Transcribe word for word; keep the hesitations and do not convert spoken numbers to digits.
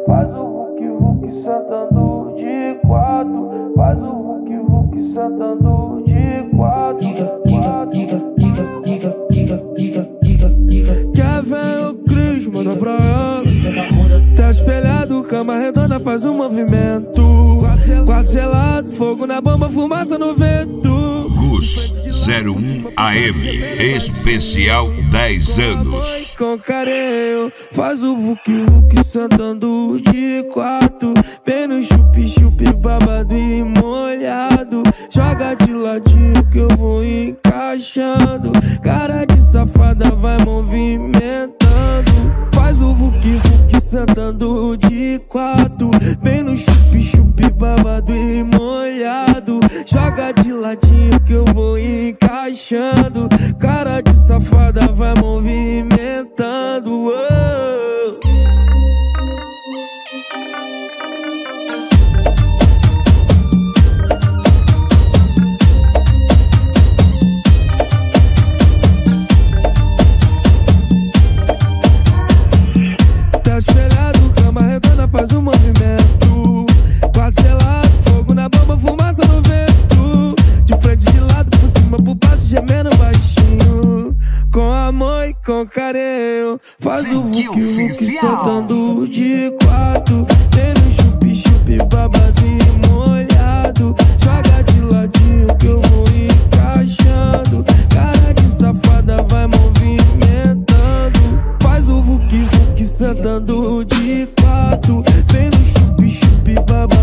faz o Hulk Hulk sentando de quatro, faz o Hulk Hulk sentando de quatro. Diga, diga, diga, diga, diga, diga, diga, diga, diga. Quer ver o Cris, manda pra ela. Tá espelhado, cama redonda, faz um movimento. Quarto gelado, fogo na bomba, fumaça no vento. Gus zero um A M, especial dez anos. Com carinho, faz o Hulk Hulk sentando de quatro. Bem no chup-chup, babado e molhado. Joga de ladinho que eu vou encaixando. Cara de safada vai movimentando. Faz o Hulk Hulk sentando de quatro. Bem no chup-chup, babado e molhado. Joga de ladinho que eu vou encaixando. Cara de safada vai movimentando. Oh. Tá espelhado, cama redonda, faz um movimento. Quarto gelado, fogo na bomba, fumaça no vento. De frente, de lado, por cima, por baixo, gemendo baixinho. Com amor e com carinho, faz o Hulk Hulk sentando de quatro. Tem no chup-chup, babado e molhado. Joga de ladinho que eu vou encaixando. Cara de safada vai movimentando. Faz o Hulk Hulk sentando de quatro. Vem no chup-chup, babado